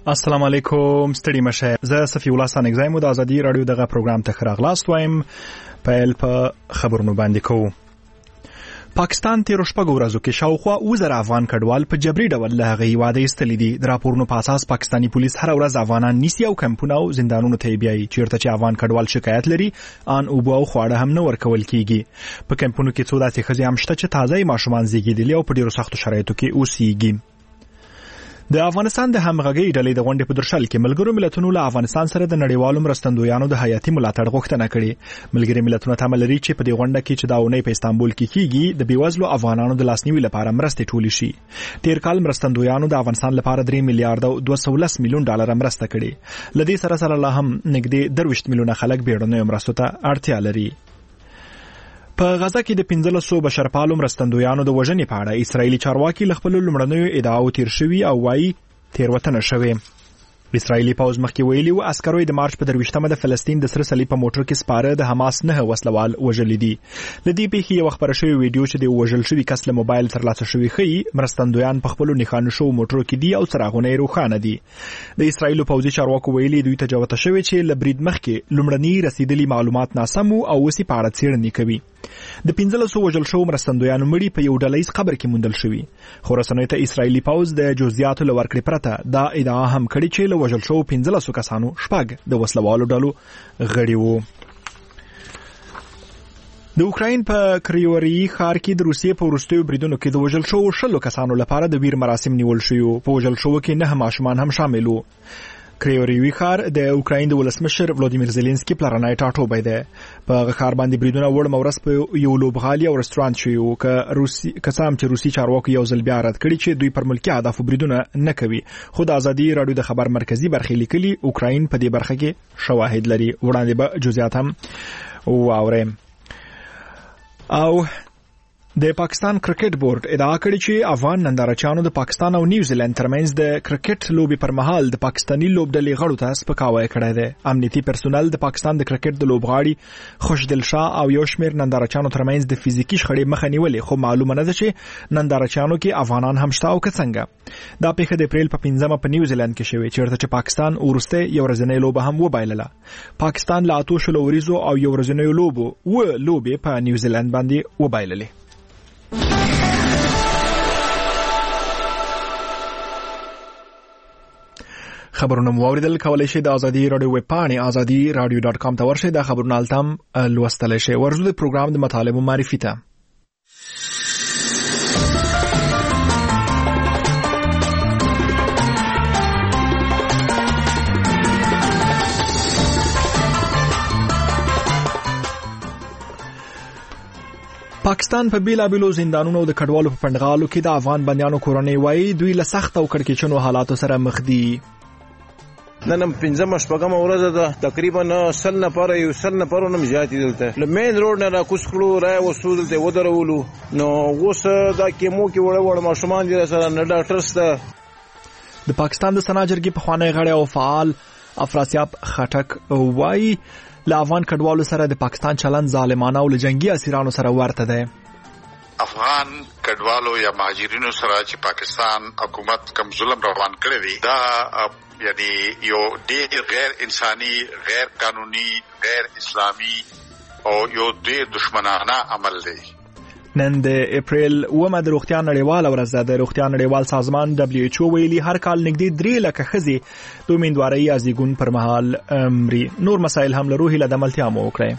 السلام علیکم ستړي مشه. زه صفی الله سانګزای مو د ازادي رادیو دغه پروګرام ته خراغلاست وایم. په خبرونو باندې کوو. پاکستان تیر شپږ ورځو کې شاوخوا 2000 افغان کډوال په جبري ډول له هغه هیواده ایستلي دي. د راپورونو په اساس پاکستاني پولیس هر ورځ افغانان نیسي او کمپونه او زندانونو ته بیایي. چیرته چې افغان کډوال شکایت لري ان اوبو او خواړه هم نه ورکول کیږي. په کمپونو کې څو داسې ښځې هم شته چې تازه ماشومان زیږیدلي او په ډیرو سختو شرایطو کې اوسېږي. د افغانستان د همغږي ډلې د غونډې په درشل کې ملګرو ملتونو له افغانستان سره د نړیوالو مرستندویانو د حیاتي ملاتړ غوښتنه کړې. ملګري ملتونه تمه لري چې په دې غونډه کې چې دا اونۍ په استانبول کې کیږي د بیوزلو افغانانو د لاسنیوي لپاره مرستې ټولې شي. تیر کال مرستندویانو د افغانستان لپاره 3 میلیارډ او 210 میلیون ډالر مرسته کړې. لدې سره لا هم نږدې 23 میلیونه خلک بیړنیو مرستو ته اړتیا لري. په غزا کې د 1500 بشرپالو مرستندویانو د وژنې په اړه اسرایلی چارواکي له خپل لومړنیو ادعاو تیر شوي او وايي تیروتنه شوې. اسرایلی پوز مخکې ویلي و عسکرو د مارچ په 23مه د فلسطین د سره صلیب په موټر کې سپاره د حماس 9 وسلوال وژلي دي. لدې پیښې یو خبره شوی ویډیو چې د وژل شوی کس له موبایل ترلاسه شوی ښيي مرستندویان په خپل نښانو شو موټرو کې دي او څراغونه روښانه دي. د اسرایل پوځي چارواکو ویلي دوی ته جوته شوی چې لبرید مخکې لومړني رسیدلي معلومات ناسم او وسی په اړه څېړنې کوي. د 1500 وژل شو مرستندویانو مړي په یو ډلهیز قبر کې موندل شوي. خو رسنیو ته اسرایلی پوځ د جزئیاتو له ورکړې پرته دا ادعا هم کړې چې له وژل شو 1500 کسانو شپږ د وسلوالو ډلو غړي وو. د اوکراین په کریوري ښار کې د روسیې په وروستیو بریدونو کې د وژل شو 100 کسانو لپاره د ویر مراسم نیول شوي. په وژل شو کې 9 ماشومان هم شامل وو. کریوریوی ښار د اوکراین د ولسمشر ولادیمیر زيلنسکي پلانای ټاټوبی دی. په هغه ښار باندې بریدونه وړ مورس په یو لوبغالي او رستورانت شوی و که سم چې روسي چارواکو یو ځل بیا رد کړي چې دوی پر ملکي اهدافو بریدونه نه کوي. خو د ازادي رادیو د خبر مرکزی برخې لیکلي اوکراین په دې برخه کې شواهد لري. وړاندې به جزئیات هم واورم. او د پاکستان کرکټ بورډ ادعا کړې چې افغان نندارچیانو د پاکستان او نیوزیلند ترمنځ د کرکټ لوبي پر مهال د پاکستاني لوبډلې غړو ته سپکاوی کړی دی. امنیتي پرسونل د پاکستان د کرکټ د لوبغاړي خوشدل شاه او یو شمېر نندارچیانو ترمنځ د فزیکی شخړې مخه نیولې. خو معلومه نه ده چې نندارچیانو کې افغانان هم شته او که څنګه. دا پیښه د اپریل په 5مه په نیوزیلند کې شوې چیرته چې پاکستان ورسته یو ورځنۍ لوبه هم وبایلله. پاکستان له 8 شلو وریزو او یو ورځنۍ لوبو لوبې په نیوزیلند باندې وبایللې. خبرونه مو اوریدل. کولای شئ د ازادي رادیو ویب پاڼې azadi.radio.com ته ورشئ. دا خبرونه التم لوستلی شئ. ورځو د پروګرام د مطالبو معرفي ته. پاکستان په بیلابیلو زندانونو د کډوالو په پندغالو کې د افغان بندیانو کورنۍ وایي دوی له سخت او کړکېچنو حالاتو سره مخ دي. نن 15 شپږم ورځ ده تقریبا 100 نفر یو 100 نفر نم زیاتې دلته له مین روډ نه راکوس کړو را وسو دلته ودرولو. نو اوس دا کېمو کې وړ ماشومان دي سره نه ډاکټر سره. د پاکستان د سنا جرګې پخوانی غړی او فعال افراسیاب خټک وایي له افغان کډوالو سره د پاکستان چلند ظالمانه او له جنگي اسیرانو سره ورته دی. افغان کډوالو یا مهاجرینو سره چې پاکستان حکومت کوم ظلم روان کړی دی دا یعنی یو ډېر غیر انساني، غیر قانوني، غیر اسلامي او یو ډېر دشمنانه عمل دی. نن د اپریل 9 د روغتیا نړیواله ورځ ده. د روغتیا نړیوال سازمان WHO ویلي هر کال نږدې 3 لکه ښځې د امیندوارۍ یا زیږون پر مهال مري. نور مسایل هم لرو. هیله د عملتیا مو وکړئ.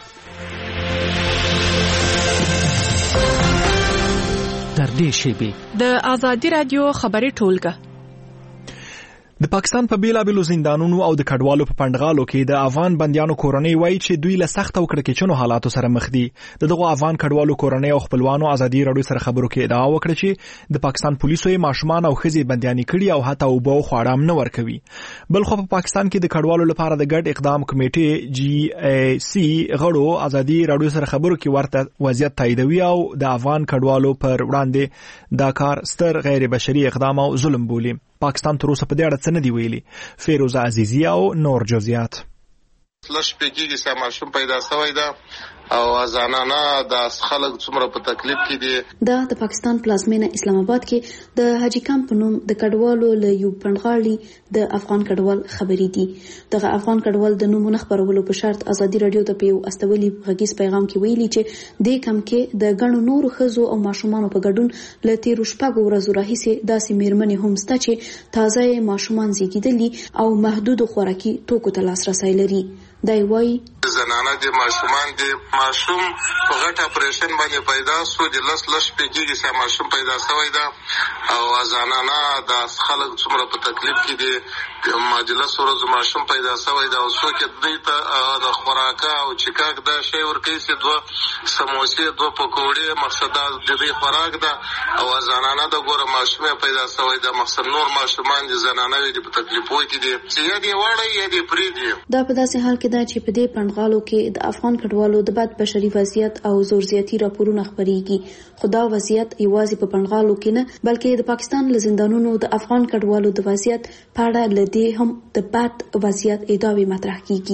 در دې شیبې د ازادي رادیو خبري ټولګه. د پاکستان په بیلابیلو زندانونو او د کډوالو په پندغالو کې د افغان بندیانو کورنۍ وایي چې دوی له سخت او کړکېچنو حالاتو سره مخ دي. دغه افغان کډوالو کورنۍ او خپلوانو ازادي رادیو سره خبرو کې ادعا وکړه چې د پاکستان پولیسو یې ماشومان او ښځې بندیانې کړي او حتی اوبه او خواړه هم نه ورکوي. بل خو په پاکستان کې د کډوالو لپاره د ګډ اقدام کمیټې GAC غړو ازادي رادیو سره خبرو کې ورته وضعیت تاییدوي او د افغان کډوالو پر وړاندې دا کار ستر غیر بشري اقدام او ظلم بولي. پاکستان تر اوسه په دې اړه څه نه دی ویلي. فیروزه عزیزی او نور جزئیات. لږ پیګي چې ماشوم پیدا شوی دا او ځانانه د خلک څومره په تکلیف کې دي. دا د پاکستان پلازمینه اسلام آباد کې د حاجی کمپ په نوم د کډوالو له یو پندغاړي د افغان کډوال خبرې دي. دغه افغان کډوال د نومونو خبرولو په شرط ازادي رادیو ته په استولي غږیز پیغام کې ویلي چې د کم کې د غنو نور خزو او ماشومان په ګډون له 13 شپږ ورځې راهیسې داسې میرمنې هم شته چې تازه ماشومان زیږیدلي او محدود خوراکي توکو ته لاسرسي لري. دای وای زنانه د ماشومان د ماشوم په غټه اپریشن باندې پیدا سو د لس پیږي چې ماشوم پیدا شوی دا او زنانه د خلک څومره په تکلیف کې دي. مجلس ورځ ماشوم پیدا شوی دا او څوک دې ته د خوراکه او چکاک دا شی ورکړي چې دوه سموسې دوه پکوړې مقصد د دې خوراک دا او زنانه د ګوره ماشوم پیدا شوی دا مقصد نور ماشومان د زنانه دې په تکلیفو کې دي چې یا دې وړي یا دې پری دي. دا په داسې حال کې دا چې په دې پندغالو کې د افغان کډوالو د بد بشري وضعیت او زور زیاتی راپورونه خبريږي. خدا وضعیت یوازې په پندغالو کې نه بلکې د پاکستان له زندانونو د افغان کډوالو د وضعیت په اړه لدی هم د بد وضعیت ادعاوې مطرح کیږي.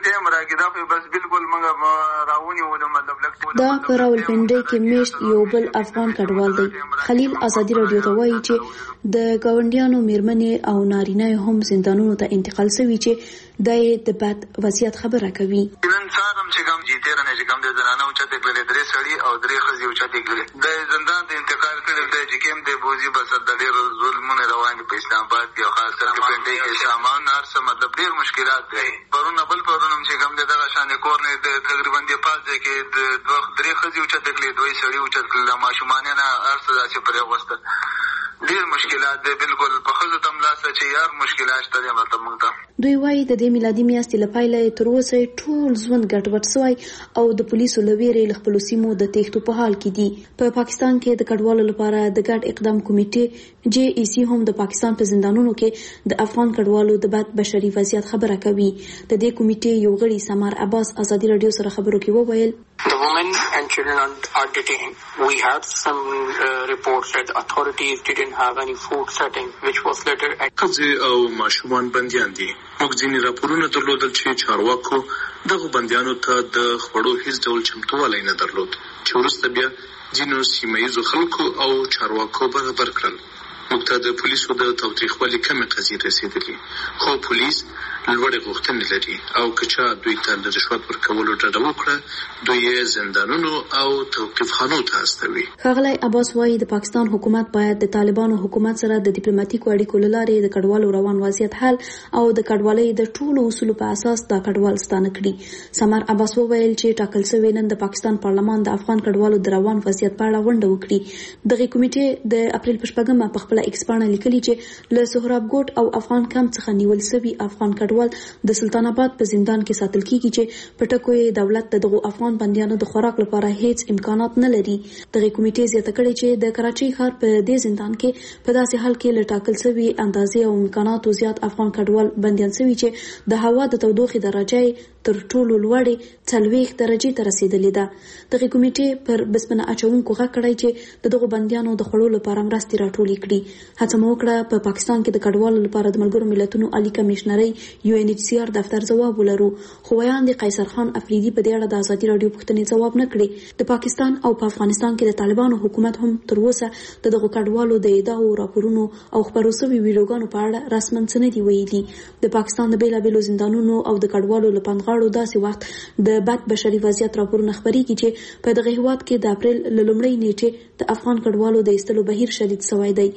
دا په راولپنډي کې میشت یو بل افغان کډوال دی. خلیل ازادي رادیو ته وایي چې د ګاونډیانو میرمنې او نارینه هم زندانونو ته انتقال شوي چې د بد وضعیت خبره کوي. نن سارم چې کوم جیته رانه چې کوم د زنانه او چته کړل درې سړي او درې خزي او چته کړل د زندان ته انتقال کړل د چې کوم د بوزي بس د ډېر ظلمونه روان په اسلام آباد کې او خاص کر په پنډي کې سامان هرڅه مطلب ډېر مشکلات دي. پرونه بل پرونه چې کوم دغه شان کور نه تقریبا د پاز کې د دوه درې خزي او چته کړل دوی سړي او چته کړل ماشومان نه هرڅه داسې پرې وسته ډېر مشکلات دي. بالکل په خزو تم لاسه چې یار مشکلات شته مطلب موږ ته. دوی وایي د دې میلادي میاشتې لپاره تر اوسه ټول ژوند ګډوډ شوی او د پولیسو لویرې له خپل سیمو د تېښتو په حال کې دي. په پاکستان کې د کډوالو لپاره د ګډ اقدام کمیټې JEC هم د پاکستان په زندانونو کې د افغان کډوالو د بد بشري وضعیت خبره کوي. د دې کمیټې یو غړي سمار عباس ازادي رادیو سره خبرو کې وویل The women and children are detained. We had some reports that authorities didn't have any food setting, which was later. قضیه او ماشومان بندیان دي. موږ ځینې راپورونه درلودل چې چارواکو دغه بندیانو ته د خوړو هیڅ ډول چمتووالی نه درلود چې وروسته بیا ځینو سیمه ییزو خلکو او چارواکو برابر کړل. موږ ته د پولیسو د تاوتریخوالي کمې قضیې رسېدلي خو پولیس لوړې غوښتنې لري او که چا دوی ته د رشوت ورکولو ډډه وکړه دوی یې زندانونو او توقیفخانو ته استوي. ښاغلی عباس وایي د پاکستان حکومت باید د طالبانو حکومت سره د ډیپلوماټیکو اړیکو له لارې د کډوالو روان وضعیت حل او د کډوالۍ د ټولو اصولو په اساس دا کډوال ستانه کړي. سمر عباس وویل چې ټاکل شوی نن د پاکستان پارلمان د افغان کډوالو د روان وضعیت په اړه غونډه وکړي. دغه کمیټې د اپریل په 8 په خپل ایکس پاڼه لیکلي چې له سهراب ګوټ او افغان کمپ څخه نیول شوی افغان کډوال د سلطان آباد په زندان کې ساتل کیږي چې په ټکو یې دولت دغه افغان بندیانو د خوراک لپاره هیڅ امکانات نه لري. دغه کمیټې زیاته کړې چې د کراچۍ ښار په دې زندان کې په داسې حال کې لټاکل شوی اندازې او امکاناتو زیات افغان کډوال بندیان شوي چې د هوا د تودوخې درجه تر ټولو لوړې 40 درجې ته رسیدلې ده. دغه کمیټې پر بسپنه اچونکو غږ کړی چې دغه بندیانو د خړو لپاره مرستې راټولې کړي. هڅه مو وکړه په پاکستان کې د کډوالو لپاره د ملګرو ملتونو عالی کمشنري UNHCR دفتر ځواب ولرو خو ویاند قیصر خان افریدي په دې اړه د ازادي رادیو پوښتنې ځواب نه کړي. د پاکستان او په افغانستان کې د طالبانو حکومت هم تر اوسه دغه کډوالو د ادعاو راپورونو او خبرو شوي ویډیوګانو په اړه رسماً څه نه دی ویلي. د پاکستان د بیلابیلو زندانونو او د کډوالو لپندغاړو داسې وخت د بد بشري وضعیت راپورونه خبريږي چې په دغه هیواد کې د اپریل لومړۍ نیټه د افغان کډوالو د ایستلو بهیر شدید شوی دی.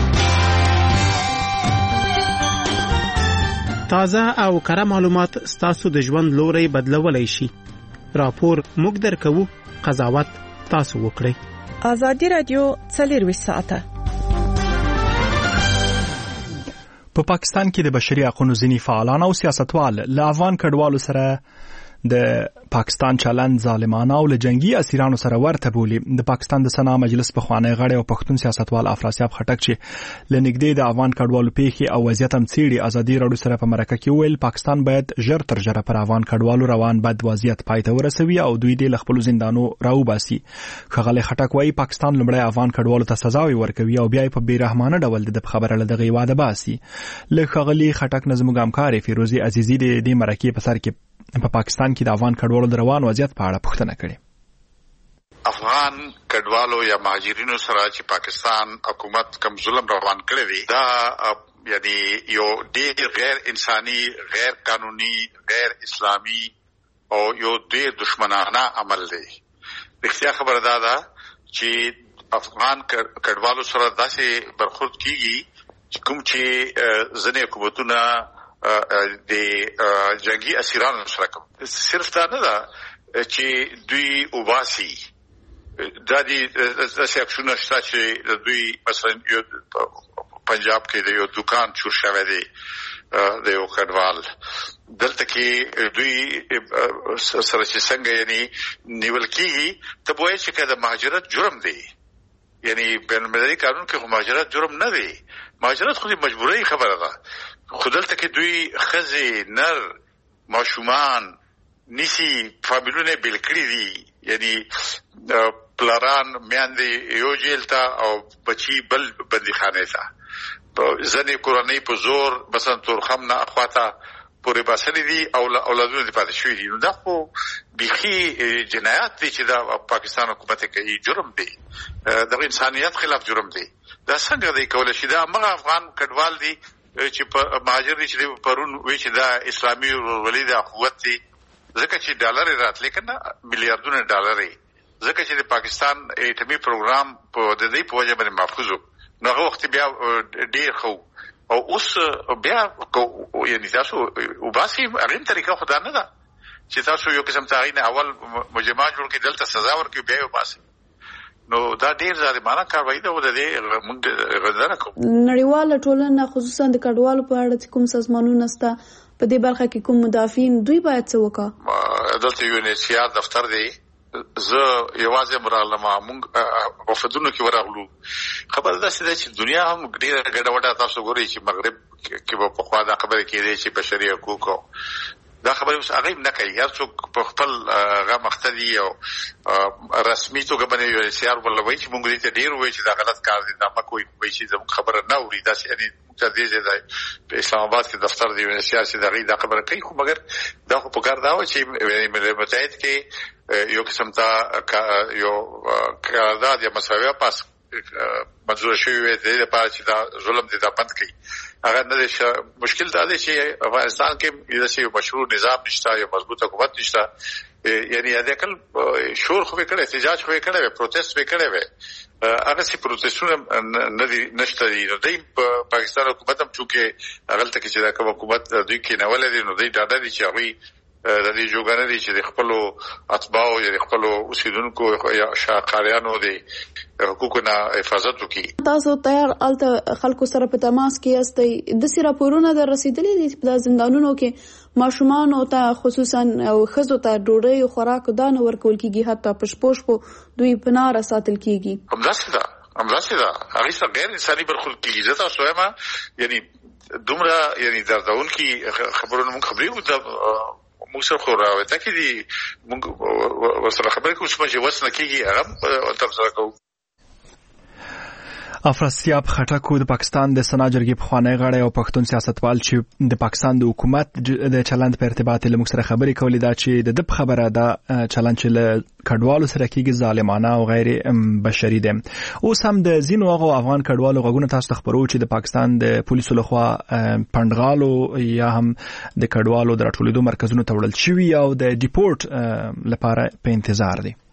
تازه او کره معلومات ستاسو د ژوند لوري بدلولای شي. راپور موږ درکو، قضاوت تاسو وکړئ. ازادي رادیو 24 ساعته. په پاکستان کې د بشري حقوقو ځینی فعالان او سیاستوال له افغان کډوالو سره د پاکستان چلند ظالمانه او له جنگي اسیرانو سره ورته بولی. د پاکستان د سنا مجلس په خوانی غړي او پښتون سیاستوال افراسیاب خټک چې لنګدې د افغان کډوالو پیخي او وضعیت هم څیړي ازادي رادیو سره په مرکه کې ویل پاکستان باید ژر تر ژره پر افغان کډوالو روان بد وضعیت پای ته ورسوي او دوی د خپل زندانو راوباسي. خغل خټک وایي پاکستان لمړی افغان کډوالو ته سزا ورکوي او بیا په بیرحمانه ډول د خبره له دغه واده باسي. له خغلی خټک نظم ګامکار فیروزی عزیزی د دې مرکه په سر کې په پاکستان کې د افغان کډوالو کډوالو د روان وضعیت په اړه پوښتنه کړې. افغان کډوالو یا مهاجرینو سره چې پاکستان حکومت کوم ظلم روان کړی دی دا یعنی یو ډېر غیر انساني، غیر قانوني، غیر اسلامي او یو ډېر دشمنانه عمل دی. رښتیا خبره ده چې افغان کډوالو سره داسې برخورد کیږي کوم چې ځینې حکومتونه د جنگي اسیرانو سره کوي. صرف دا نه ده چې دوی وباسي، دا دي داسې اکشنونه شته چې دوی مثلا پنجاب کې د یو دکان چور شوی دی د یو کډوال، دلته کې دوی سره چې څنګه یعنی نیول کېږي ته وایي چې د مهاجرت جرم دی. یعنی بین المللي قانون کې مهاجرت جرم نه دی، مهاجرت خو د مجبورۍ خبره ده. خو دلته کې دوی ښځې، نر، ماشومان نیسی، فامیلونه بیل کړي دي. یعنی پلاران میاندې یو جیل ته او بچی بل بندیخانه ته، ځنې کورنۍ په زور مثلا تورخم نه اخواته پورې باسلي دي او اولادونه دې پاتې شوي دي. نو دا خو بیخي جنایت دی چې دا پاکستان حکومت کوي، جرم دی، د انسانیت خلاف جرم دی. دا څنګه دی کولی شي؟ دا هغه افغان کډوال دی چې په مهاجر دي چې پرون وی چې دا اسلامي ورولي د قوت دی، ځکه چې ډالر راتلې کنه میلیارډونه ډالر، ځکه چې د پاکستان ایټمي پروګرام په د دې په وجه باندې محفوظ و. نو هغه وخت بیا ډېر خو او اوس بیا یعنی تاسو وباسي هغه طریقه خدا نه ده چې تاسو یو قسم تعین اول مجمع جوړ کې دلته سزا ورکړي بیا وباسي. نو دا ډېر ظالمانه کاروایی ده او د دې موږ غندنه کوو. نړیواله ټولنه خصوصا د کډوالو په اړه کوم سازمانونه شته په دې برخه کې کوم مدافعین دوی باید څه وکړي؟ دلته یو UNHCR دفتر دی، زه یوازې مرالمه موږ وفدونو کې ورغلو. خبره داسې ده چې دنیا هم ډېره ګډوډه، تاسو ګورئ چې مغرب کې به پخوا دا خبرې کېدې چې بشري حقوقو دا خبرې اوس هغه نه کوي. هر څوک په خپل هغه مخته دي او رسمي توګه باندې UNHCR ولوي چې موږ دې ته ډېر وایي چې دا غلط کار دی، دا مکوئ وایي چې زموږ خبره نه اوري. داسې یعنی موږ ته دې ځای په اسلام آباد کې دفتر دی UNHCR چې دا خبره کوي، خو مګر دا خو په کار دا و چې ملل متحد کې یو قسم ته یو قرارداد یا مساویه پاس منظور شوی وي د لپاره چې دا ظلم دې دا بند کړي. هغه نه دی. مشکل دا دی چې افغانستان کې یو مشروع نظام نشته، یو مضبوط حکومت نشته. یعنی د عقل شور خو کړي، احتجاج خو کړي، پروتست کړي وي، هغه سي پروتستونه نه دي نشته دي. نو د پاکستان حکومت هم چې هغه ته چې دا کوم حکومت دوی کې نه ولې نو دوی ډاډه دي چې هغه د دې جوګانه دي چې د خپل اتباعو یا د خپل اوسیدونکو یا شاقاریانو د حقوقو نه حفاظت وکړي. تاسو تیار الته خلکو سره په تماس کې یاستئ؟ د سی راپورونه در رسیدلې دي په زندانونو کې ماشومان او ته خصوصا او ښځو ته ډوډۍ او خوراک دانه ورکول کیږي، حتی پښپوش دوی په ناره ساتل کیږي. همداسې ده هغه څه غیر انساني برخورد کیږي. زه تاسو وایم یعنی دومره یعنی دردونکي خبرونه موږ خبرې موږ سره خو راوته کې دي، موږ ورسره خبرې کوو چې وس نه کېږي هغه ترسره کوو. افراسیاب خټک د پاکستان د سنا جرګې پخوانی غړی او پښتون سیاستوال چې د پاکستان د حکومت د چلند په ارتباط له موږ سره خبرې کولې دا چې د خبره دا چلند چې له کډوالو سره کېږي ظالمانه او غیر بشري دی. اوس هم د ځینو هغو افغان کډوالو غږونه تاسو ته خبرو چې د پاکستان د پولیسو لخوا پنډغالو یا هم د کډوالو د راټولېدو مرکزونو ته وړل شوي او د ډیپورټ لپاره په انتظار دي.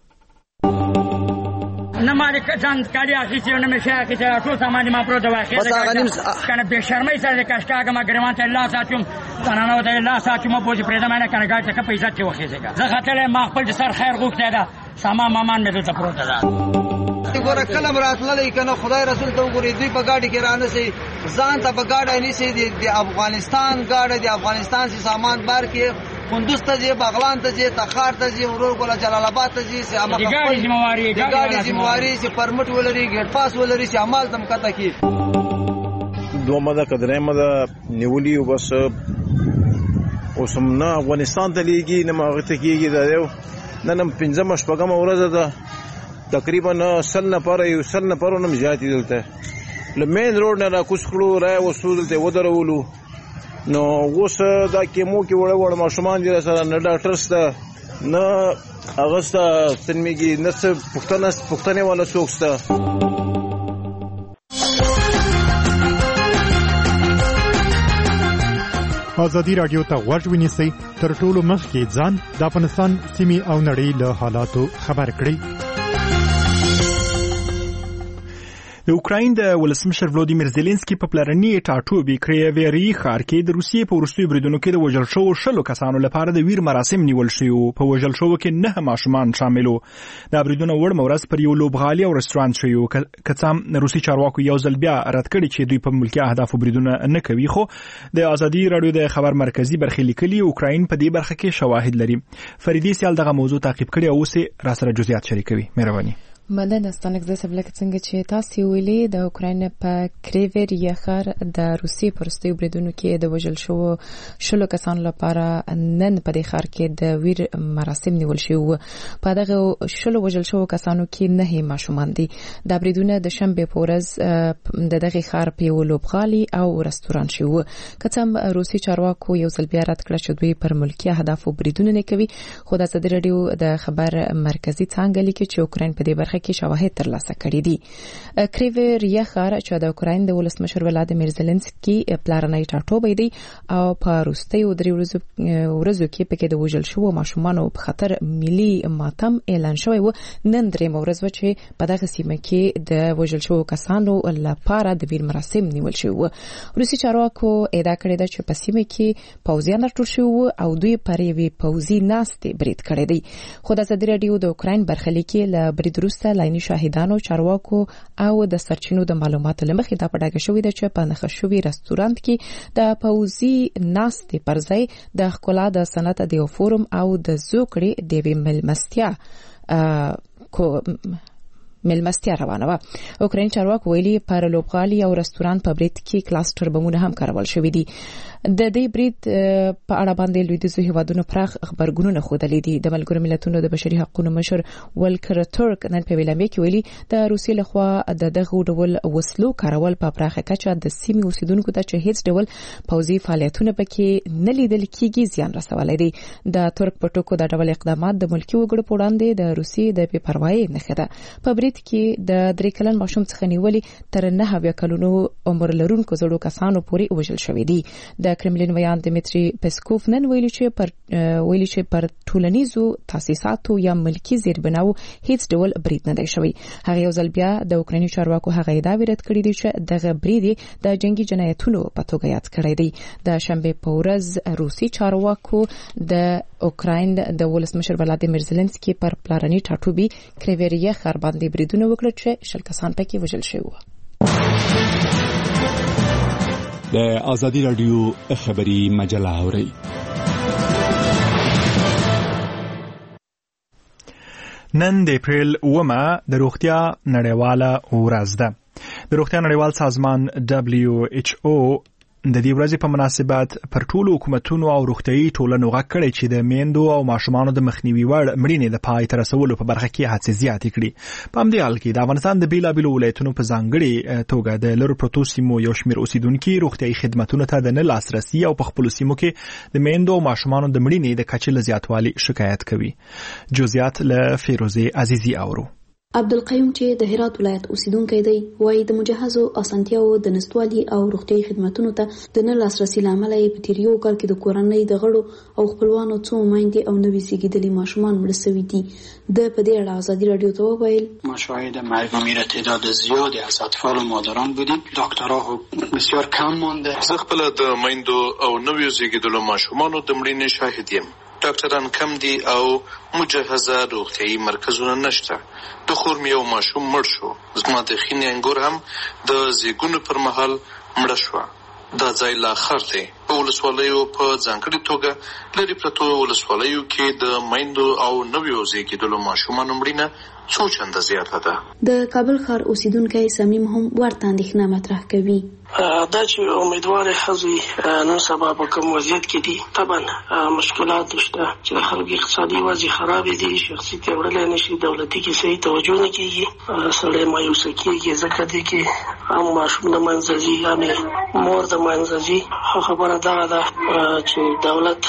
نه مالي ځان کالي اخیستي نه مې شي اخیستي ټول سامان ما پروت واخې کنه به شرمۍ سره د کاشکاګه ما ګرمان ته الله ساتم تنانو ته الله ساتم په دې پرېدا مې کنه ګاټه کې پیسې ته واخې زه خاطر ما خپل سر خیر غوښته دا سامان مامان مې ته پروت ده. ګوره کلم راتللې کنه خدای رسول ته وګوري دوی په گاډي کې رانه سي ځان ته په گاډي نه سي د افغانستان گاډي د افغانستان سي سامان بار کې کندوز ته جي، بغلان ته جي، تخار ته جي، ورور کوله جلال آباد ته جي، سي اما ګاډي ذمہواری سي پرمټ ولري، ګیټ پاس ولري، سي عمل تم کته کی دومره د قدرېمه د نیولي او بس اوسم نه افغانستان ته لیږي نه ماغه ته کیږي دا یو نن 15 شپږم ورځ ده تقریبا 100 نفر یو 100 نفر نم زیات دلته لمین روډ نه را کوس کړو را وسول ته ودرولو. نو اوس دا کیمو کې وړ ماشومان دي سره نه ډاکټر سره نه هغه ستنمیږي نه څه پوښتنې والا څوک شته. ازادي راډیو ته غوږ ونیسئ، تر ټولو مخکې ځان د افغانستان سیمې او نړۍ له حالاتو خبر کړئ. د اوکراین د ولسمشر ولودیمیر زيلنسکي په پلرني ټاټوبي کریویری ښار کې د روسیې په وروستیو بریدونو کې د وژل شوو 10 کسانو لپاره د ویر مراسم نیول شوي. په وژل شوو کې 9 ماشومان شامل وو. دا بریدونه وړمه ورځ پر یو لوبغالي او رستورانت شوي وو. که څه روسي چارواکو یو ځل بیا رد کړي چې دوی په ملکي اهدافو بریدونه نه کوي، خو د ازادي راډیو د خبر مرکزی برخې لیکلي اوکراین په دې برخه کې شواهد لري. فریدي سیال دغه موضوع تعقیب کړي او اوس را سره جزئیات شریکوي. مهرباني. مننه ستانک زه سبلک څنګه چې تاسو ویلي د اوکراین په کریویری ښار د روسي پرستیو بریدونو کې د وژل شوو 10 کسانو لپاره نن په دې ښار کې د ویر مراسم نیول شوي. په دغه 10 وژل شوو کسانو کې 9 ماشومان دي. دا بریدونه د شنبه په ورځ د دغه ښار په یو لوبغالي او رستورانت شوي. کڅم روسي چارواکو یو ځل بیا رد کړ چې دوی پر ملکي اهدافو بریدونه نه کوي، خو د ازادي راډیو د خبر مرکزی څنګه لیکي چې اوکراین په دې برخه کې شواهد ترلاسه کړي دي. کریویری ښار چې د اوکراین د ولسمشر ولادیمیر زيلنسکي پلرنی ټاټوبی دی او په وروستیو 3 ورځو کې پکې د وژل شوو ماشومانو په خطر ملي ماتم اعلان شوی و. نن درېمه ورځ و چې په دغه سیمه کې د وژل شوو کسانو لپاره د ویر مراسم نیول شوی و. روسي چارواکو ادعا کړې ده چې په سیمه کې پوځیان راټول شوي او دوی پر یوې پوځي ناستې برید کړی دی. خو د ازادي راډیو د اوکراین برخلیک له برید وروسته لایني شاهدانو، چارواکو او د سرچینو د معلوماتو لمخې دا پډاګه شوې ده چې په نښه شوي رستورانت کې د پوځي ناستې پر ځای د ښکلا د صنعت د یو فورم او د زوکړې د یوې مېلمستیا روانه وه. اوکراین چارواکو ویلي پر لوبغالي او رستورانت په برید کې کلاستر بمونه هم کارول شوي دي. د دې برید په اړه باندې لویدیځو هیوادونو پراخ خبرګونونه ښودلي دي. د ملګرو ملتونو د بشري حقوقو مشر ولکر ترک نن په ویلامې کې ویلي د روسیې لخوا د دغه ډول وسلو کارول په پراخه کچه د سیمې اوسیدونکو ته چې هیڅ ډول پوځي فعالیتونه پکې نه لیدل کېږي زیان رسولی دی. د ترک په ټکو د ډول اقدامات د ملکي وګړو په وړاندې د روسیې د بې پروایۍ نښه ده. په برید کې د 3 کلن ماشوم څخه نیولې تر 9 کلونو عمر لرونکو زړو کسانو پورې وژل شوي دي. د کرملین ویان دمیتری پسکوف نن ویلي چې پر ټولنیزو تاسیساتو یا ملکی زیربناو هیڅ ډول برید نه دی شوی. هغه یو ځل بیا د اوکرایني چارواکو هغه ادعا رد کړې دي چې دغه برید د جنگي جنایتونو په توګه یاد کړی دی. د شنبه په ورځ روسي چارواکو د اوکراین د ولسمشر ولادیمیر زيلنسکي پر پلرني ټاټوبي کریویری ښار باندې بریدونه وکړل چې 10 کسان پکې وژل شوي وو. د ازادي راډیو خبري مجله اوري. نن د اپریل 9 د روغتیا نړیواله ورځ ده. د روغتیا نړیوال سازمان WHO د دې ورځې په مناسبت پر ټولو حکومتونو او روغتیايي ټولنو غږ کړی چې د میندو او ماشومانو د مخنیوي وړ مړینې د پای ته رسولو په برخه کې هڅې زیاتې کړي. په همدې حال کې د افغانستان د بیلابیلو ولایتونو په ځانګړې توګه د لرو پرتو سیمو یو شمېر اوسیدونکي روغتیايي خدماتونو ته د نه لاسرسي او په خپلو سیمو کې د میندو او ماشومانو د مړینې د کچې له زیاتوالي شکایت کوي. جزئیات له فیروزه عزیزي اورو. عبدالقیوم چې د هرات ولایت اوسیدونکی دی وایي د مجهزو اسانتیاو د نشتوالي او روغتیايي خدماتونو ته د نه لاسرسي له امله یې په تیر یو کال کې د کورنۍ د غړو او خپلوانو څو میندې او نوي زیږیدلي ماشومان مړه شوي دي. د په دې اړه ازادي راډیو ته وویل ما شاهد مرگ و میر تعداد زیادی از اطفال و مادران بودیم. دکترها بسیار کم مانده. زه خپل د میندو او نوي زیږیدلو ماشومانو د مړینې شاهد یم. ډاکټران کم دي او مجهزه روغتیايي مرکزونه نشته. د خور مې یو ماشوم مړ شو. زما د خینې انګور هم د زیږون پر مهال مړه شوه. دا ځای لا خر دی. په ولسوالیو په ځانګړې توګه لري پرتو ولسوالیو کې د میندو او نویو زیږیدلو ماشومانو مړینه څو چنده زیاته ده. د کابل ښار اوسیدونکی صمیم هم ورته اندېښنه مطرح کوي. دا چې امیدوار ښځې نن سبا په کوم وضعیت کې دي طبعا مشکلات شته چې د خلکو اقتصادي وضع خراب دي شخصي ته وړل نشي دولتي کې صحیح توجه نه کیږي سړی مایوس کیږي ځکه دي کې هم ماشوم د منځي یعنی مور د منځي خبره دا ده چې دولت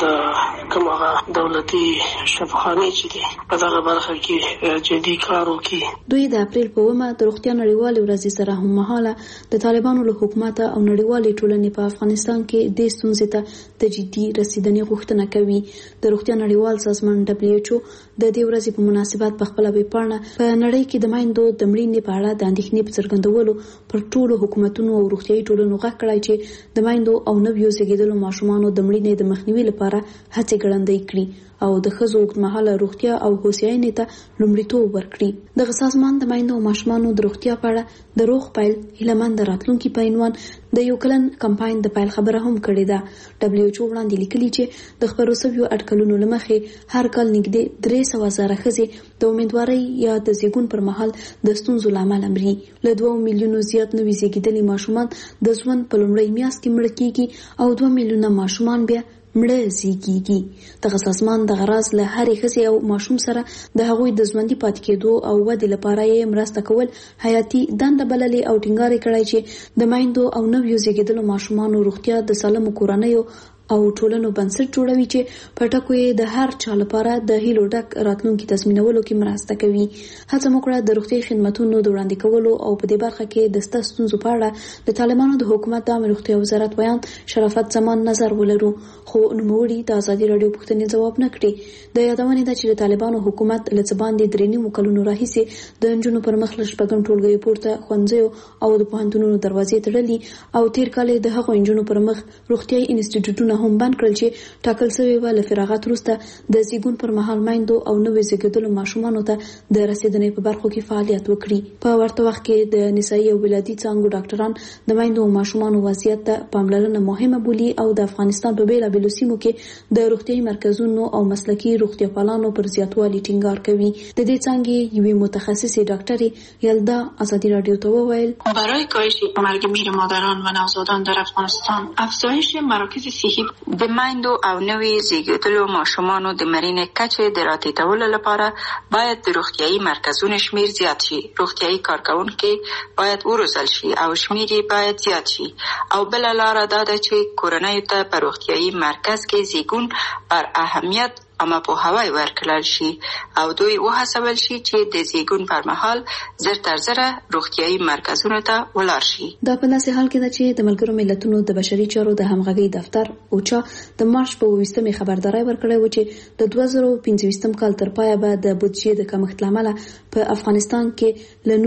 د کومه دولتي شفاخانه چې دي په دغه برخه کې جدي کار وکړي. دوی د اپریل په ومه د روغتیا نړیوالې ورځې سره هم مهاله د طالبانو له حکومت او نړیوالې ټولنې په افغانستان کې د ستونزې ته د جدي رسیدنې غوښتنه کوي. د روغتیا نړیوال سازمان WHO د دې ورځې په مناسبت په خپل ویبپاڼه په نړۍ کې د مایندو د مړینې په اړه د اندېښنې په څرګندولو پر ټولو حکومتونو او روغتیايي ټولنو غږ کړی چې د مایندو او نویو زیږیدلو ماشومانو د مړینې د مخنیوي لپاره هڅې ګړندۍ کړي او د ښځو اوږدمهاله روغتیا او هوساینې ته لومړیتوب ورکړي. دغه سازمان د مایندو او ماشومانو د روغتیا په اړه د روغ پیل هیلهمند راتلونکي په عنوان د یو کلن کمپاین د پیل خبره هم کړې ده. WHO وړاندې لیکلي چې د خبرو سویو اټکلونو لمخې هر کال نږدې 300,000 ښځې د امیدوارۍ یا د زیږون پر مهال د ستونزو لامل مري. له 2 میلیونو زیات نوي زیږیدلي ماشومان د ژوند په لومړۍ میاشت کې مړه کیږي او 2 میلیونه ماشومان بیا مړه زیږیږي. دغه سازمان د غراض له هرې ښځې او ماشوم سره د هغوی د ژوندي پاتې کېدو او ودې لپاره یې مرسته کول حیاتي دنده بللې او ټینګار کړی چې د مایندو او نویو زیږیدلو ماشومانو روغتیا د سالمو کورنیو او ټولنو بنسټ جوړوي چې په ټکو یې د هر چا لپاره د هیلو ډک راتلونکي تضمینولو کې مرسته کوي. هڅه وکړه د روغتیايي خدماتو د وړاندې کولو او په دې برخه کې د ستاسو ستونزو په اړه د طالبانو د حکومت د روغتیا وزارت بیان شرافت زمان نظر ولرو، خو نوموړي د ازادي رادیو پوښتنې ځواب نه کړي. د یادونې ده چې د طالبانو حکومت له باندې 3 کلونو راهیسې د نجونو پر مخ له شپږم ټولګیو پورته ښوونځیو او د پوهنتونونو دروازې تړلي او تیر کال د هغو نجونو پر مخ روغتیايي انسټیټیوټونه هم بند کړل چې ټاکل شوی و له فراغت وروسته د زیږون پر مهال مایندو او نوې زیږیدلو ماشومانو ته د رسیدنې په برخو کې فعالیت وکړي. په ورته وخت کې د نسایي او ولادي څانګو ډاکټران د مایندو او ماشومانو وضعیت ته پاملرنه مهمه بولي او د افغانستان په بیلابېلو سیمو کې د روغتیايي مرکزونو او مسلکي روغتیاپالانو پر زیاتوالي ټینګار کوي. د دې څانګې یوې متخصصې ډاکټرې یلدا ازادي رادیو ته وویل: برای کاهش مرگ میر مادران و نوزادان در افغانستان افزایش مراکز صحی د مایندو او نوي زیږیدلو ماشومانو د مړینې کچې د راټیټولو لپاره باید د روغتیايي مرکزونو شمیر زیات شي. روغتیايي کارکونکي باید وروزل شي او شمیر یې باید زیات شي. او بل لاره دا ده چې کورنیو ته په روغتیايي مرکز کې زیږون پر اهمیت اما په هوای ورکړل شي او دوی وهڅول شي چې د زیږون پر مهال زر تر زره روغتیايي مرکزونو ته ولاړ شي. دا په داسې حال کې ده چې د ملګرو ملتونو د بشري چارو د همغږي دفتر اوچا د مارچ په 20مې خبرداري ورکړې و چې د 2025 کال تر پایه به د بودیجې د کمښت لامل په افغانستان کې له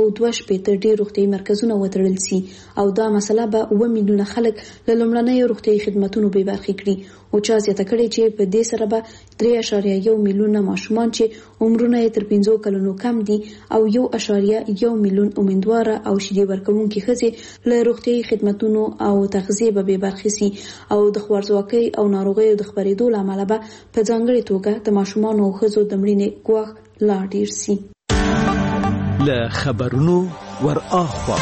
1922 ډیر روغتیايي مرکزونه وتړل شي او دا مسله به 1 میلیون خلک له لومړنۍ روغتیايي خدماتونو بې برخې کړي. اوچا زیاته کړې چې په دې سره به 3.1 میلیون ماشومان چې عمرونه یې تر 15 کلونو کم دي او 1.1 میلیون امیدواره او شیدې ورکوونکي ښځې له روغتیايي خدماتونو او تغذیې به بې برخې سي او د خوارځواکۍ او ناروغیو د خپرېدو له امله به په ځانګړې توګه د ماشومانو او ښځو د مړینې ګواښ لا ډېر سي. له خبرونو ور اخوا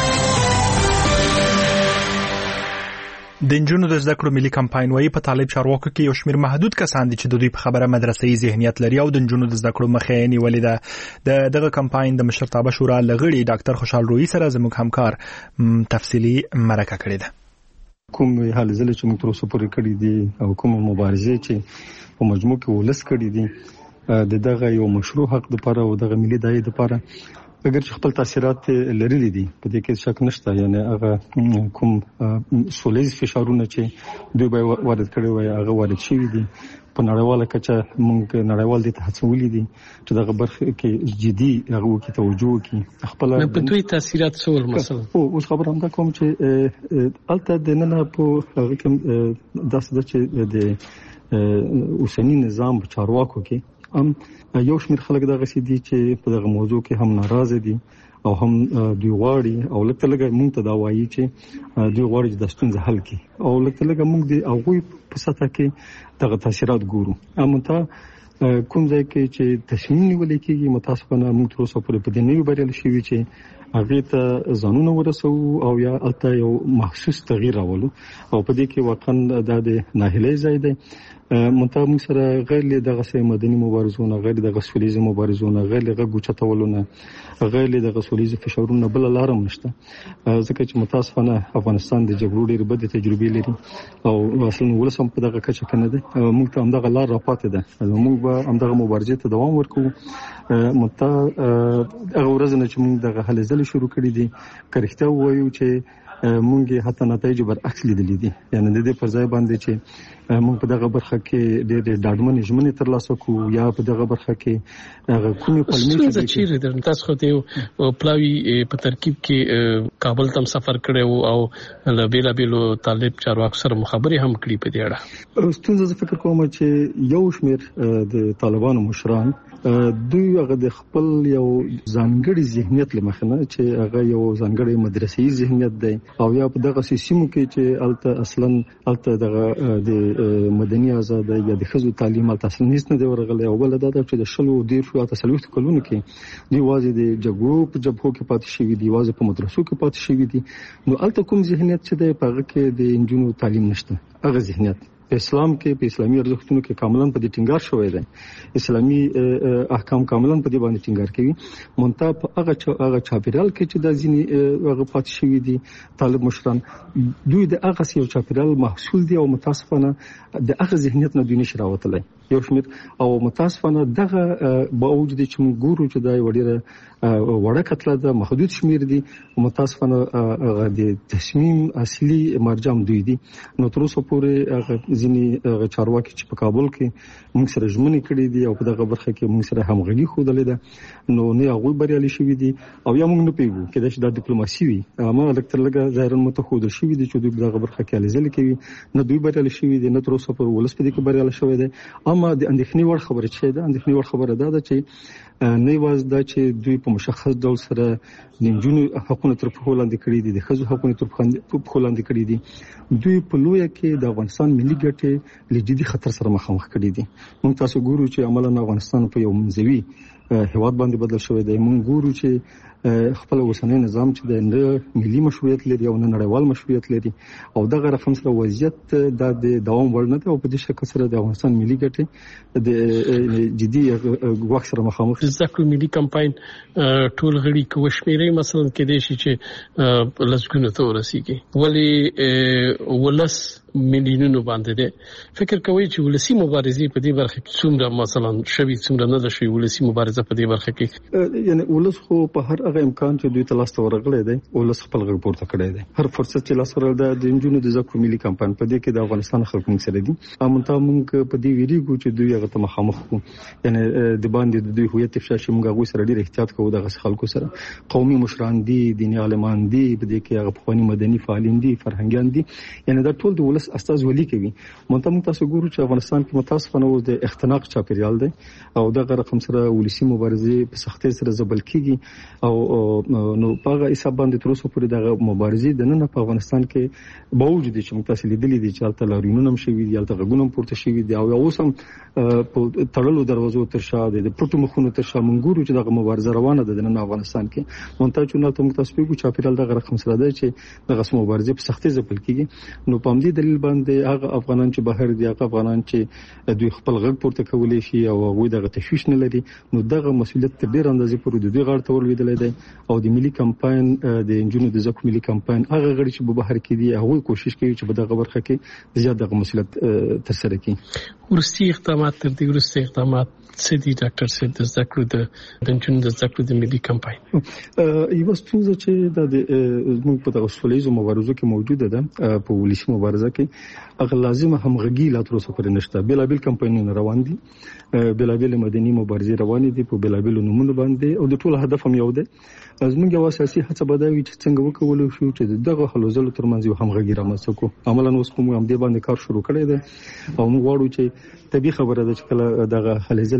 د نجونو د زده کړو ملي کمپاین وايي په طالب چارواکو کې یو شمېر محدود کسان دي چې د دوی په خبره مدرسې ذهنیت لري او د نجونو د زده کړو مخه نیولې ده. دغه کمپاین د مشرتابه شورا لغړي ډاکټر خوشحال روحي سره زموږ همکار تفصیلی مرکه کړې ده. کوم حال زله چې موږ تر اوسه پورې کړې دي او کوم مبارزې چې په مجموع کې ولس کړې دي د دغه یو مشروع حق لپاره او دغه ملي دای لپاره اگر چې خپل تاثیرات لري دي په دې کې شک نشته. یعنی هغه کوم سولېز فشارونه چې دوی به وارد کړي وي هغه وارد شوي دي په نړیواله کچه. موږ نړیوال دي ته هڅولې دي چې دغه برخه کې جدي هغه کې توجه وکړي. خپل په دوی تاثیرات څول مثلا اوس خبر هم دا کوم چې الته د نن په هغه کې داسې چې د اوسنی نظام چارواکو کې یو شمېر خلک دغه سي دي چې په دغه موضوع کې هم ناراضه دي او هم دوی غواړي او لکه موږ ته دا وایي چې دوی غواړي چې د ستونزې حل کړي او لکه موږ د هغوی په سطح کې دغه تاثیرات ګورو. امونته کوم ځای کې چې تصمیم نیول کېږي متاسفانه موږ تر اوسه پورې په دې نه بریالي شوي چې هغه ته ځانونه ورسو او یا الته یو محسوس تغییر راولو او په دې کې واقعا د ناهیلۍ ځای دی. موږ سره غیر له دغه سي مدني مبارزونه، غیر دغه سوليزي مبارزونه، غیر له غوچتولونه، غیر له دغه سوليزي فشارونه بل لارم نشته. ځکه چې متاسفانه افغانستان د جګړو ډېر بد تجربې لري او اصلا ولسم په دغه کچه کنه ده. موږ ته همدغه لار راپاتې ده، موږ به همدغه مبارزه ته دوام ورکوو. هغه ورځ نه چې موږ دغه هلې ځلې شروع کړې دي کرخته وایو چې مونږه حتی نتایج برعکس لیدلې دي. یعنی د دې پر ځای باندې چې مونږ په دغه برخه کې ډېر ډاډمن ژمنې ترلاسه کوو یا په دغه برخه کې هغه کومې پلمې چې د تاسو خو ته پلاوی په ترکیب کې کابل تم سفر کړو او لبیلا بیلو طالب چارواکو سره مخابره هم کړې په دې اړه. ستونزه فکر کوم چې یو شمېر د طالبانو مشران دوی هغه د خپل یو ځانګړي ذهنیت لمخنه چې هغه یو ځانګړي مدرسې ذهنیت دی او یا په دغه سیمو کې چې الته اصلا الته دغه د مدني آزادۍ یا د خزو تعلیم تاسو هیڅ نه دی ورغلی او بل دا چې د شلو ډیر شو تاسو کلونه کې دی واځي د جګړو په جبهو کې پاتې شوی دی، واځي په مدرسو کې پاتې شوی دی. نو الته کوم ذهنیت چې دی په هغه کې د انجونو تعلیم نشته. هغه ذهنیت په اسلام کې په اسلامي ارزښتونو کې کاملاً په دې ټینګار شوی دی. اسلامي احکام کاملاً په دې باندې ټینګار کوي. مونږ په هغه چاپیرال کې چې د ځینی هغه پاتې شوی دي طالب مشران دوی د هغه سیو چاپیرال محصول دي او متاسفانه د هغه ذهنیت نه دوی نشي راوتلی یو شمیر او متاسفانه دغه باوجود چې موږ ګورو چې دا وړه وړه کتله د محدود شمیر دي متاسفانه د تصمیم اصلي مرجع دوی دي. نو تر اوسه پورې ځینی چارواکي چې په کابل کې موږ سره ژمنې کړې دي او په دغه برخه کې موږ سره همغږي خوده ده. نو نه هغه بریالي شوی دي او یا موږ نه پیګو کې د ډیپلوماسي وي اما الکتر لګه ظاهرا متخود شوی دي چې دوی دغه برخه کې لزل کوي. نه دوی بریالي شوی دي نه تر اوسه پورې ولس په دې کې بریالي شوی دی. اما د اندېښنې وړ خبره چې ده اندېښنې وړ خبره ده چې نه واز دا چې دوی په مشخص ډول سره د انجونو حقوقو تر په وړاندې کړی دي، د خزو حقوقو تر په وړاندې کړی دي. دوی په لوی کې د افغانستان ملي ګټې له جدي خطر سره مخامخ کړي دي. موږ تاسو ګورو چې عملاً افغانستان په یو منځوي هیواد باندې بدل شوی دی. موږ ګورو چې خپل اوسنۍ نظام چې د ملي مشروعیت لري او نه نړیوال مشروعیت لري او دغه رقم سره وضعیت د دوام وړ نه دی او په دې شکل سره د افغانستان ملي ګټې د جدي وخت سره مخامخ دي. ځکه ملي کمپاین ټول غړي کوشمیري مثلا کې دي چې لسګونو ته ورسیږي ولی ولس مليونونو باندې ده. فکر کوي چې ولسی مبارزه په دې برخه کې څومره مثلا شوي څومره نه ده شوي ولسی مبارزه په دې برخه کې یعنی ولس خو په هر هغه امکان چې دوی تلاسته ورغلي دي ولس خپل غږ پورته کړی دی. هر فرصت چې لاس ورل د انجونو د زکو ملي کمپاین په دې کې د افغانستان خلکو سره دي. امونته موږ په دې ویریږو چې دوی هغه ته مخامخ کو یعنی د باندې د دوی هویت افشا شي موږ هغه سره ډیر احتیاط کوو. د خلکو سره قومي مشران دي، دیني عالمان دي، په دې کې هغه پخوانی مدني فعالین دي، فرهنګیان دي. یعنی دا ټول د ولس استاذ ولي کوي. موږ تاسو ګورو چې افغانستان کې متاسفانه د اختناق چاپیریال دی او دغه رقم سره ولسی مبارزه په سختۍ سره زبل کیږي او نو په هغه حساب باندې تر اوسه پورې دغه مبارزه د نن په افغانستان کې باوجود چې موږ تاسو لیدلې دي چې الته لارینونه هم شوي دي، الته غوونه پورته شوي دي او اوس هم په تړلو دروازو تر شا دي، د پروتو مخونو تر شا موږ ګورو چې دغه مبارزه روانه ده د نن افغانستان کې. مونږ ته چې موږ تاسو په چاپیریال دغه رقم سره ده چې دغه مبارزه په سختۍ زبل کیږي. نو په دې دلیل باندې هغه افغانان چې بهر دي، هغه افغانان چې دوی خپل غږ پورته کولای شي او هغه دغه تشویش نه لري، نو دغه مسولیت تر ډیر اندازې پورې د دوی غاړه ته ورلوېدل دي او د ملي کمپاین د انجونو د زکو ملي کمپاین هغه غړي چې په بهر کې دي هغه کوشش کوي چې په دغه برخه کې زیات دغه مسولیت تر سره کړي. ورسي اقدامات تر دې ورسي اقدامات سدي ډاکټر سید د زکو د انجونو د زکو د ملي کمپاین یو ستونزه چې د موږ په تاسو سولېزو مبارزو کې موجوده ده په ولسی مبارزه کې هغه لازمه همغږي لا تر اوسه پورې نشته. بلابل کمپاینونه روان دي، بلابل مدني مبارزې روان دي په بلابل نمونه باندې او د ټول هدف هم یو دی. زموږ یو اساسي هڅه بدوي چې څنګه وکولو شو چې دغه حلوزلو ترمنځ یو همغږي رامنځته کو. عملاً اوس کوم هم دې باندې کار شروع کړی دی او موږ غواړو چې طبي خبره ده چې کله دغه حلزل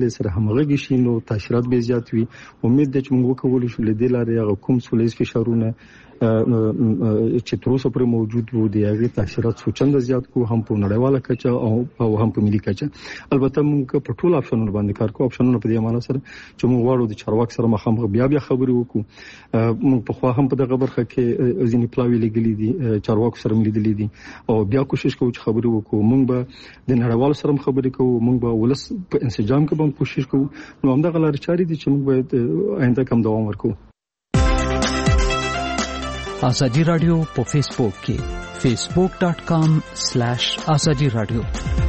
مسلې سره همغږي شي نو تاثیرات به زیات وي. امید ده چې موږ وکولای شو لدې لارې هغه کوم سولې فشارونه چې تر اوسه پورې موجود وو د هغه تاثیرات سوچنده زیات کو هم په نړیواله کچه او هم په ملي کچه. البته موږ په ټول اپشنونو باندې کار کوو. اپشنونو په دې معنی سره چې موږ غواړو د چارواکي سره مخامخ بیا خبرې وکړو. موږ په خوا هم په دغه برخه کې ځینې پلاوی لګلې دي چارواکو سره ملیدلې دي او بیا کوشش کوو چې خبرې وکړو. موږ به د نړیوالو سره خبرې کوو. موږ به ولس په انسجام کې به کوشش کوو. نو همدغه لارې چارې دي چې موږ باید آینده کوم دوام ورکړو. آزادی رادیو په فیسبوک کې facebook.com/azadi radio